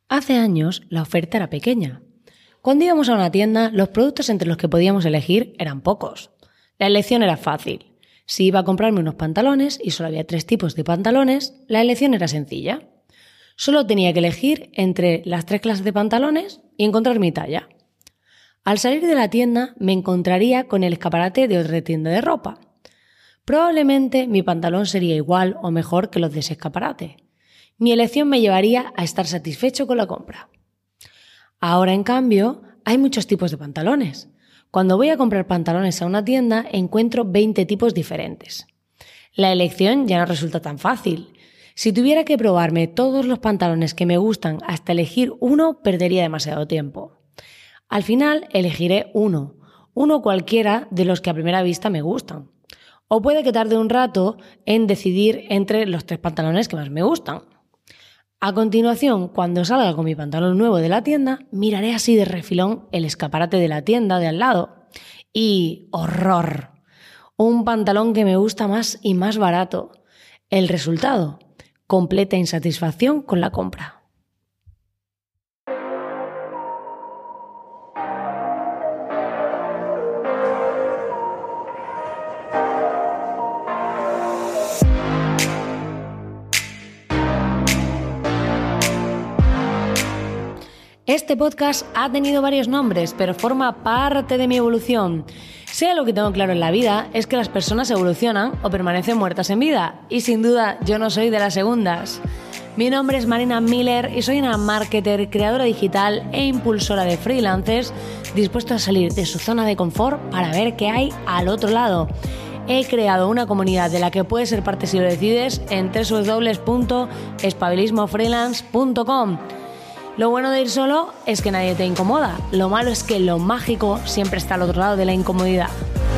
Hace años la oferta era pequeña. Cuando íbamos a una tienda, los productos entre los que podíamos elegir eran pocos. La elección era fácil. Si iba a comprarme unos pantalones y solo había 3 tipos de pantalones, la elección era sencilla. Solo tenía que elegir entre las 3 clases de pantalones y encontrar mi talla. Al salir de la tienda me encontraría con el escaparate de otra tienda de ropa. Probablemente mi pantalón sería igual o mejor que los de ese escaparate. Mi elección me llevaría a estar satisfecho con la compra. Ahora, en cambio, hay muchos tipos de pantalones. Cuando voy a comprar pantalones a una tienda, encuentro 20 tipos diferentes. La elección ya no resulta tan fácil. Si tuviera que probarme todos los pantalones que me gustan hasta elegir uno, perdería demasiado tiempo. Al final, elegiré uno cualquiera de los que a primera vista me gustan. O puede que tarde un rato en decidir entre los 3 pantalones que más me gustan. A continuación, cuando salga con mi pantalón nuevo de la tienda, miraré así de refilón el escaparate de la tienda de al lado. Y ¡horror! Un pantalón que me gusta más y más barato. El resultado, completa insatisfacción con la compra. Este podcast ha tenido varios nombres, pero forma parte de mi evolución. Si algo que tengo claro en la vida es que las personas evolucionan o permanecen muertas en vida, y sin duda yo no soy de las segundas. Mi nombre es Marina Miller y soy una marketer, creadora digital e impulsora de freelancers dispuestos a salir de su zona de confort para ver qué hay al otro lado. He creado una comunidad de la que puedes ser parte si lo decides en www.espabilismofreelance.com. Lo bueno de ir solo es que nadie te incomoda. Lo malo es que lo mágico siempre está al otro lado de la incomodidad.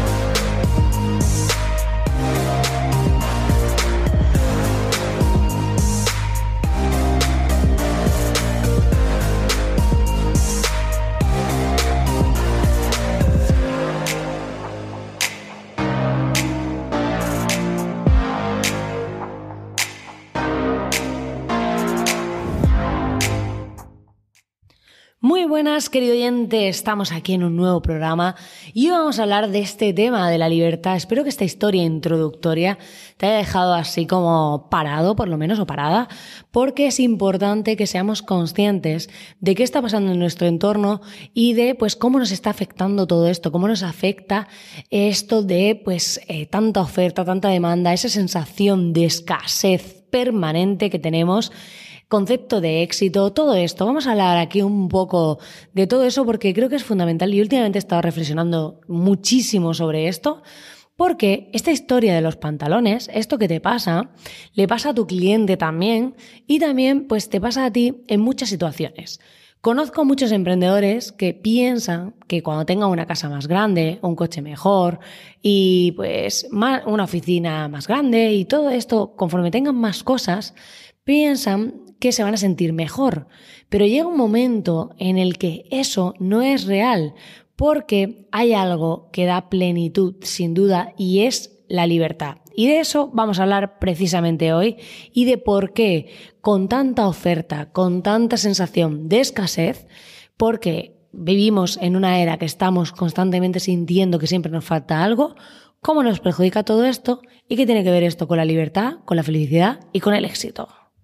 Muy buenas, querido oyente, estamos aquí en un nuevo programa y hoy vamos a hablar de este tema de la libertad. Espero que esta historia introductoria te haya dejado así como parado, por lo menos, o parada, porque es importante que seamos conscientes de qué está pasando en nuestro entorno y de cómo nos está afectando todo esto, cómo nos afecta esto de tanta oferta, tanta demanda, esa sensación de escasez permanente que tenemos. Concepto de éxito, todo esto. Vamos a hablar aquí un poco de todo eso porque creo que es fundamental y últimamente he estado reflexionando muchísimo sobre esto porque esta historia de los pantalones, esto que te pasa, le pasa a tu cliente también y también te pasa a ti en muchas situaciones. Conozco a muchos emprendedores que piensan que cuando tengan una casa más grande, un coche mejor y una oficina más grande y todo esto, conforme tengan más cosas, piensan que se van a sentir mejor, pero llega un momento en el que eso no es real, porque hay algo que da plenitud, sin duda, y es la libertad. Y de eso vamos a hablar precisamente hoy y de por qué con tanta oferta, con tanta sensación de escasez, porque vivimos en una era que estamos constantemente sintiendo que siempre nos falta algo, cómo nos perjudica todo esto y qué tiene que ver esto con la libertad, con la felicidad y con el éxito.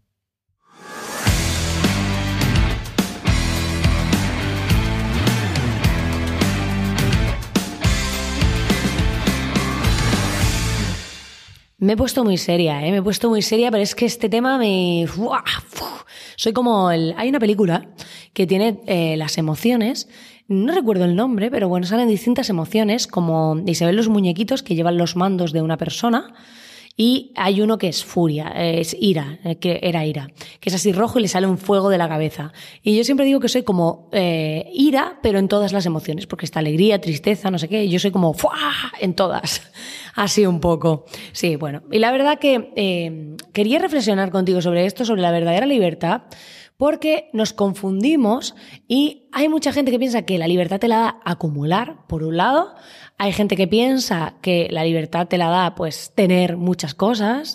Me he puesto muy seria, pero es que este tema soy como hay una película que tiene las emociones, no recuerdo el nombre, pero salen distintas emociones, y se ven los muñequitos que llevan los mandos de una persona. Y hay uno que es furia, es ira, que era ira, que es así rojo y le sale un fuego de la cabeza. Y yo siempre digo que soy como ira, pero en todas las emociones, porque está alegría, tristeza, no sé qué, y yo soy como ¡fua! En todas, así un poco. Sí, y la verdad que quería reflexionar contigo sobre esto, sobre la verdadera libertad, porque nos confundimos y hay mucha gente que piensa que la libertad te la da acumular, por un lado. Hay gente que piensa que la libertad te la da tener muchas cosas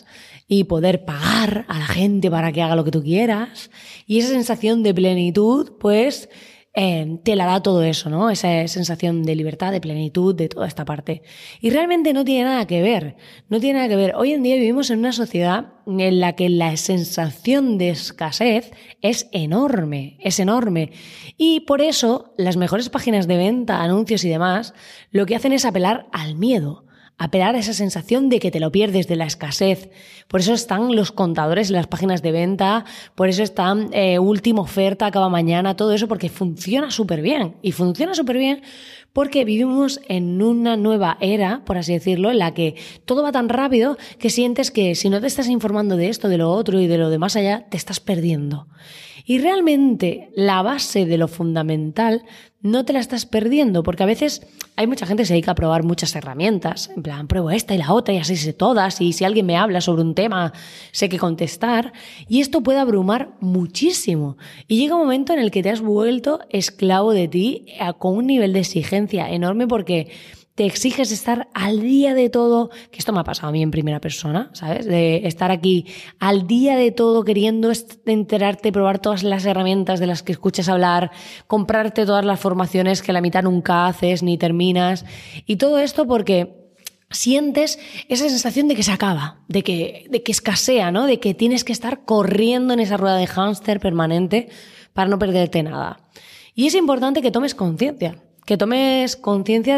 y poder pagar a la gente para que haga lo que tú quieras. Y esa sensación de plenitud, pues te la da todo eso, ¿no? Esa sensación de libertad, de plenitud, de toda esta parte. Y realmente no tiene nada que ver, no tiene nada que ver. Hoy en día vivimos en una sociedad en la que la sensación de escasez es enorme, es enorme. Y por eso las mejores páginas de venta, anuncios y demás, lo que hacen es apelar al miedo. Apelar a esa sensación de que te lo pierdes, de la escasez. Por eso están los contadores en las páginas de venta, por eso están última oferta, acaba mañana, todo eso, porque funciona súper bien. Y funciona súper bien porque vivimos en una nueva era, por así decirlo, en la que todo va tan rápido que sientes que si no te estás informando de esto, de lo otro y de lo de más allá, te estás perdiendo. Y realmente la base de lo fundamental no te la estás perdiendo, porque a veces hay mucha gente que se dedica a probar muchas herramientas, en plan, pruebo esta y la otra y así sé todas, y si alguien me habla sobre un tema sé qué contestar, y esto puede abrumar muchísimo. Y llega un momento en el que te has vuelto esclavo de ti con un nivel de exigencia enorme porque te exiges estar al día de todo, que esto me ha pasado a mí en primera persona, ¿sabes? De estar aquí al día de todo, queriendo enterarte, probar todas las herramientas de las que escuchas hablar, comprarte todas las formaciones que la mitad nunca haces ni terminas. Y todo esto porque sientes esa sensación de que se acaba, de que escasea, ¿no? De que tienes que estar corriendo en esa rueda de hámster permanente para no perderte nada. Y es importante que tomes conciencia. Que tomes conciencia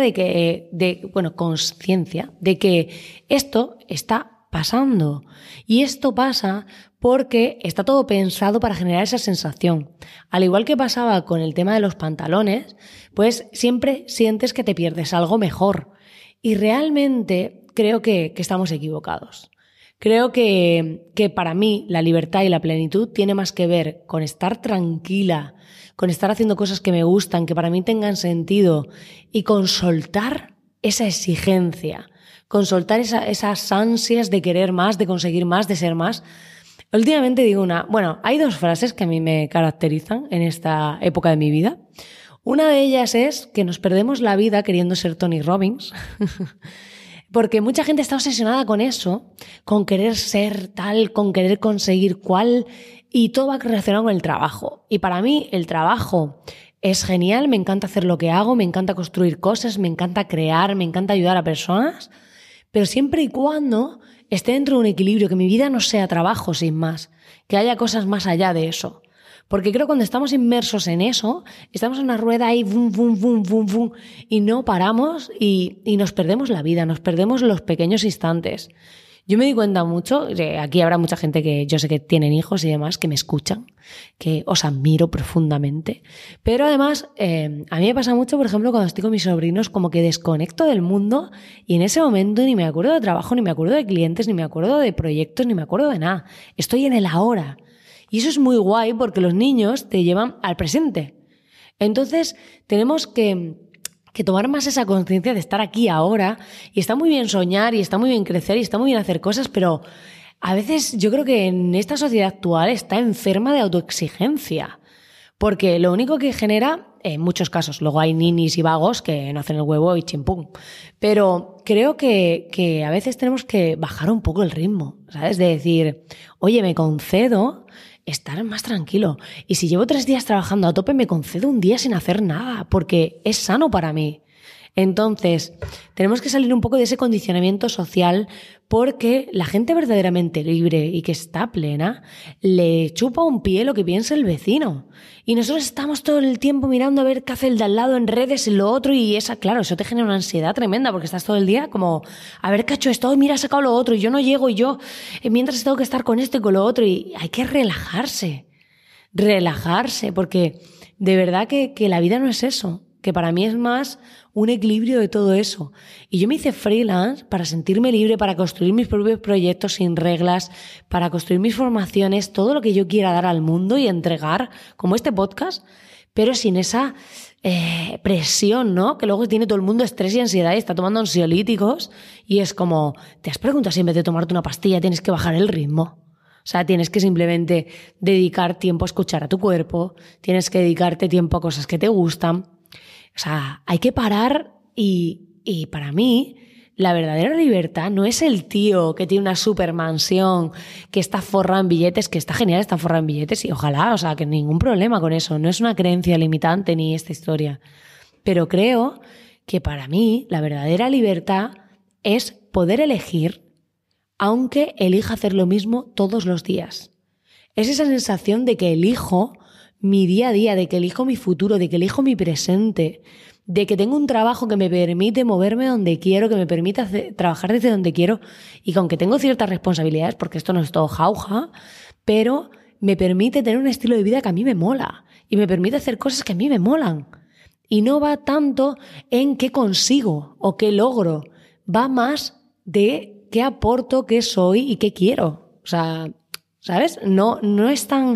conciencia de que esto está pasando. Y esto pasa porque está todo pensado para generar esa sensación. Al igual que pasaba con el tema de los pantalones, pues siempre sientes que te pierdes algo mejor. Y realmente creo que estamos equivocados. Creo que para mí la libertad y la plenitud tiene más que ver con estar tranquila, con estar haciendo cosas que me gustan, que para mí tengan sentido, y con soltar esa exigencia, con soltar esas ansias de querer más, de conseguir más, de ser más. Últimamente digo hay dos frases que a mí me caracterizan en esta época de mi vida. Una de ellas es que nos perdemos la vida queriendo ser Tony Robbins. Porque mucha gente está obsesionada con eso, con querer ser tal, con querer conseguir cual, y todo va relacionado con el trabajo. Y para mí el trabajo es genial, me encanta hacer lo que hago, me encanta construir cosas, me encanta crear, me encanta ayudar a personas, pero siempre y cuando esté dentro de un equilibrio, que mi vida no sea trabajo sin más, que haya cosas más allá de eso. Porque creo que cuando estamos inmersos en eso, estamos en una rueda ahí, bum, bum, bum, bum, bum, y no paramos y nos perdemos la vida, nos perdemos los pequeños instantes. Yo me di cuenta mucho, aquí habrá mucha gente que yo sé que tienen hijos y demás, que me escuchan, que os admiro profundamente. Pero además, a mí me pasa mucho, por ejemplo, cuando estoy con mis sobrinos, como que desconecto del mundo y en ese momento ni me acuerdo de trabajo, ni me acuerdo de clientes, ni me acuerdo de proyectos, ni me acuerdo de nada. Estoy en el ahora. Y eso es muy guay porque los niños te llevan al presente. Entonces, tenemos que tomar más esa conciencia de estar aquí ahora, y está muy bien soñar y está muy bien crecer y está muy bien hacer cosas, pero a veces yo creo que en esta sociedad actual está enferma de autoexigencia, porque lo único que genera, en muchos casos, luego hay ninis y vagos que no hacen el huevo y chimpum, pero creo que a veces tenemos que bajar un poco el ritmo, ¿sabes? De decir, oye, me concedo estar más tranquilo. Y si llevo 3 días trabajando a tope, me concedo un día sin hacer nada, porque es sano para mí. Entonces, tenemos que salir un poco de ese condicionamiento social, porque la gente verdaderamente libre y que está plena le chupa un pie lo que piensa el vecino. Y nosotros estamos todo el tiempo mirando a ver qué hace el de al lado en redes, en lo otro, y claro, eso te genera una ansiedad tremenda, porque estás todo el día como, a ver qué ha hecho esto, mira, ha sacado lo otro, y yo no llego, y yo mientras tengo que estar con esto y con lo otro, y hay que relajarse, porque de verdad que la vida no es eso, que para mí es más un equilibrio de todo eso. Y yo me hice freelance para sentirme libre, para construir mis propios proyectos sin reglas, para construir mis formaciones, todo lo que yo quiera dar al mundo y entregar, como este podcast, pero sin esa presión, ¿no? Que luego tiene todo el mundo estrés y ansiedad y está tomando ansiolíticos y es como, ¿te has preguntado si en vez de tomarte una pastilla tienes que bajar el ritmo? O sea, tienes que simplemente dedicar tiempo a escuchar a tu cuerpo, tienes que dedicarte tiempo a cosas que te gustan. O sea, hay que parar y para mí la verdadera libertad no es el tío que tiene una supermansión, que está forrado en billetes, que está genial, está forrado en billetes y ojalá, o sea, que ningún problema con eso. No es una creencia limitante ni esta historia. Pero creo que para mí la verdadera libertad es poder elegir, aunque elija hacer lo mismo todos los días. Es esa sensación de que elijo mi día a día, de que elijo mi futuro, de que elijo mi presente, de que tengo un trabajo que me permite moverme donde quiero, que me permite trabajar desde donde quiero y que aunque tengo ciertas responsabilidades, porque esto no es todo jauja, pero me permite tener un estilo de vida que a mí me mola y me permite hacer cosas que a mí me molan. Y no va tanto en qué consigo o qué logro, va más de qué aporto, qué soy y qué quiero. O sea, ¿sabes? No es tan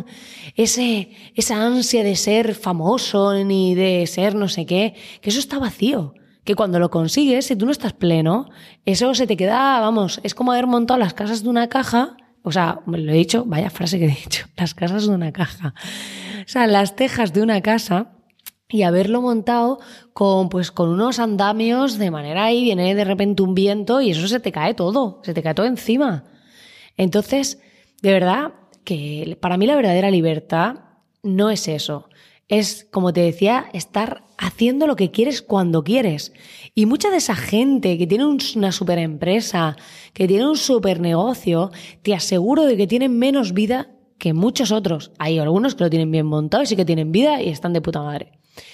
esa ansia de ser famoso ni de ser no sé qué, que eso está vacío. Que cuando lo consigues, si tú no estás pleno, eso se te queda, vamos, es como haber montado las casas de una caja. O sea, lo he dicho, vaya frase que he dicho, las casas de una caja. O sea, las tejas de una casa y haberlo montado con unos andamios de manera ahí, viene de repente un viento y eso se te cae todo encima. Entonces, de verdad que para mí la verdadera libertad no es eso. Es, como te decía, estar haciendo lo que quieres cuando quieres. Y mucha de esa gente que tiene una super empresa, que tiene un super negocio, te aseguro de que tienen menos vida que muchos otros. Hay algunos que lo tienen bien montado y sí que tienen vida y están de puta madre.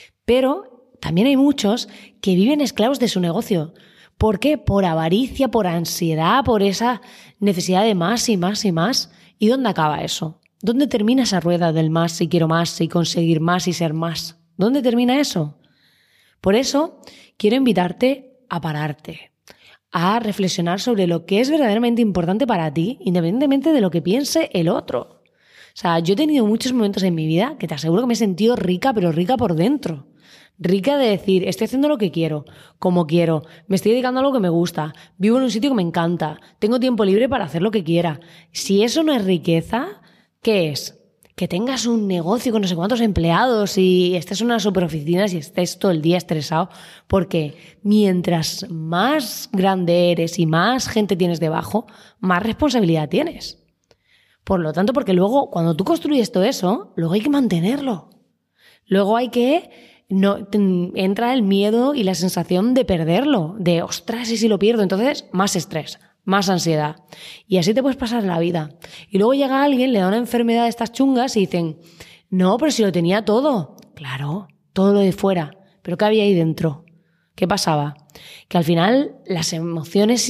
Pero también hay muchos que viven esclavos de su negocio. ¿Por qué? Por avaricia, por ansiedad, por esa necesidad de más y más y más. ¿Y dónde acaba eso? ¿Dónde termina esa rueda del más y quiero más y conseguir más y ser más? ¿Dónde termina eso? Por eso quiero invitarte a pararte, a reflexionar sobre lo que es verdaderamente importante para ti, independientemente de lo que piense el otro. O sea, yo he tenido muchos momentos en mi vida que te aseguro que me he sentido rica, pero rica por dentro. Rica de decir, estoy haciendo lo que quiero, como quiero, me estoy dedicando a lo que me gusta, vivo en un sitio que me encanta, tengo tiempo libre para hacer lo que quiera. Si eso no es riqueza, ¿qué es? Que tengas un negocio con no sé cuántos empleados y estés en unas superoficinas y estés todo el día estresado, porque mientras más grande eres y más gente tienes debajo, más responsabilidad tienes. Por lo tanto, porque luego cuando tú construyes todo eso, luego hay que mantenerlo. Luego hay que... entra el miedo y la sensación de perderlo, de ostras, ¿y si lo pierdo? Entonces, más estrés, más ansiedad. Y así te puedes pasar la vida. Y luego llega alguien, le da una enfermedad de estas chungas y dicen, no, pero si lo tenía todo. Claro, todo lo de fuera. ¿Pero qué había ahí dentro? ¿Qué pasaba? Que al final las emociones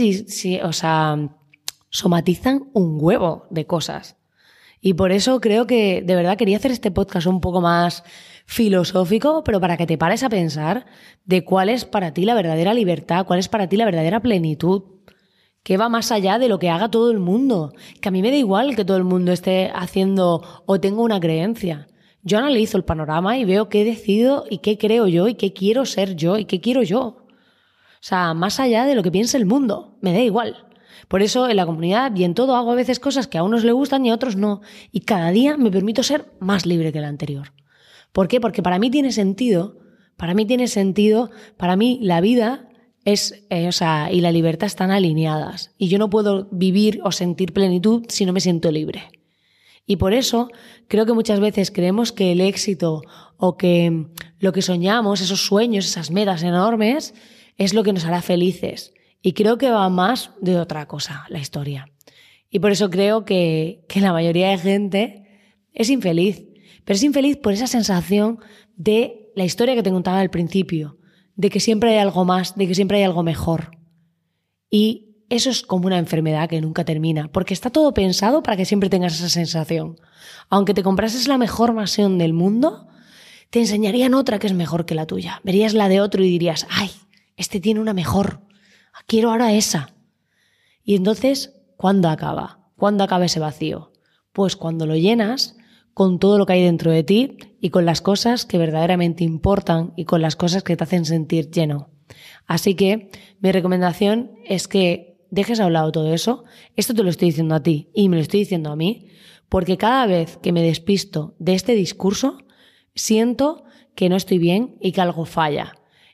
somatizan un huevo de cosas. Y por eso creo que de verdad quería hacer este podcast un poco más filosófico, pero para que te pares a pensar de cuál es para ti la verdadera libertad, cuál es para ti la verdadera plenitud, que va más allá de lo que haga todo el mundo. Que a mí me da igual que todo el mundo esté haciendo o tenga una creencia. Yo analizo el panorama y veo qué he decidido y qué creo yo y qué quiero ser yo y qué quiero yo. O sea, más allá de lo que piense el mundo, me da igual. Por eso en la comunidad y en todo hago a veces cosas que a unos les gustan y a otros no. Y cada día me permito ser más libre que el anterior. ¿Por qué? Porque para mí tiene sentido, para mí la vida es, y la libertad están alineadas. Y yo no puedo vivir o sentir plenitud si no me siento libre. Y por eso creo que muchas veces creemos que el éxito o que lo que soñamos, esos sueños, esas metas enormes, es lo que nos hará felices. Y creo que va más de otra cosa la historia. Y por eso creo que la mayoría de gente es infeliz. Pero es infeliz por esa sensación de la historia que te contaba al principio, de que siempre hay algo más, de que siempre hay algo mejor. Y eso es como una enfermedad que nunca termina, porque está todo pensado para que siempre tengas esa sensación. Aunque te comprases la mejor mansión del mundo, te enseñarían otra que es mejor que la tuya. Verías la de otro y dirías, ¡ay, este tiene una mejor! Quiero ahora esa. Y entonces, ¿cuándo acaba? ¿Cuándo acaba ese vacío? Pues cuando lo llenas con todo lo que hay dentro de ti y con las cosas que verdaderamente importan y con las cosas que te hacen sentir lleno. Así que mi recomendación es que dejes a un lado todo eso. Esto te lo estoy diciendo a ti y me lo estoy diciendo a mí, porque cada vez que me despisto de este discurso, siento que no estoy bien y que algo falla.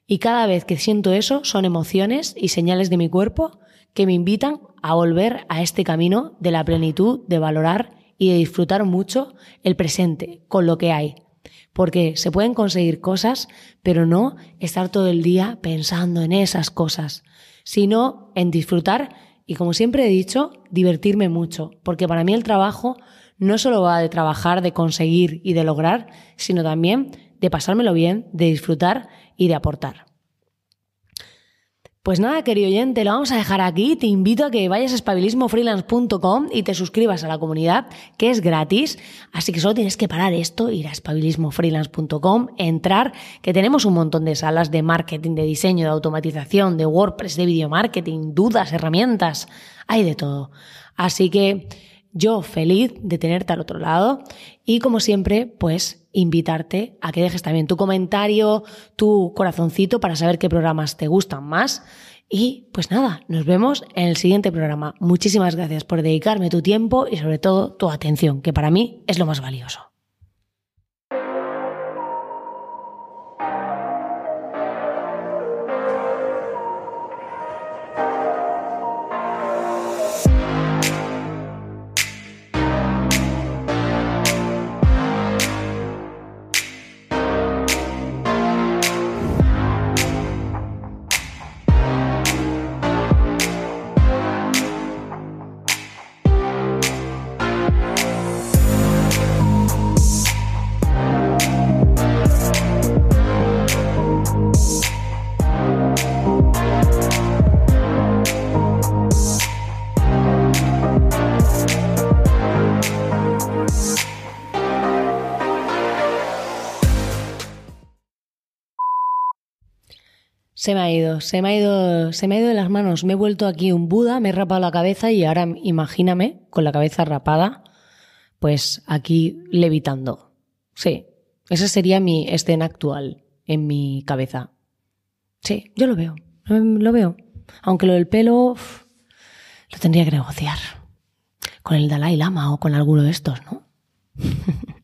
Y cada vez que siento eso son emociones y señales de mi cuerpo que me invitan a volver a este camino de la plenitud, de valorar y de disfrutar mucho el presente con lo que hay. Porque se pueden conseguir cosas, pero no estar todo el día pensando en esas cosas, sino en disfrutar y, como siempre he dicho, divertirme mucho. Porque para mí el trabajo no solo va de trabajar, de conseguir y de lograr, sino también de pasármelo bien, de disfrutar y de aportar. Pues nada, querido oyente, lo vamos a dejar aquí. Te invito a que vayas a espabilismofreelance.com y te suscribas a la comunidad, que es gratis. Así que solo tienes que parar esto, ir a espabilismofreelance.com, entrar, que tenemos un montón de salas de marketing, de diseño, de automatización, de WordPress, de video marketing, dudas, herramientas, hay de todo. Así que yo feliz de tenerte al otro lado y, como siempre, pues invitarte a que dejes también tu comentario, tu corazoncito para saber qué programas te gustan más. Y pues nada, nos vemos en el siguiente programa. Muchísimas gracias por dedicarme tu tiempo y sobre todo tu atención, que para mí es lo más valioso. Se me ha ido de las manos. Me he vuelto aquí un Buda, me he rapado la cabeza y ahora imagíname con la cabeza rapada, pues aquí levitando. Sí, esa sería mi escena actual en mi cabeza. Sí, yo lo veo. Aunque lo del pelo lo tendría que negociar con el Dalai Lama o con alguno de estos, ¿no?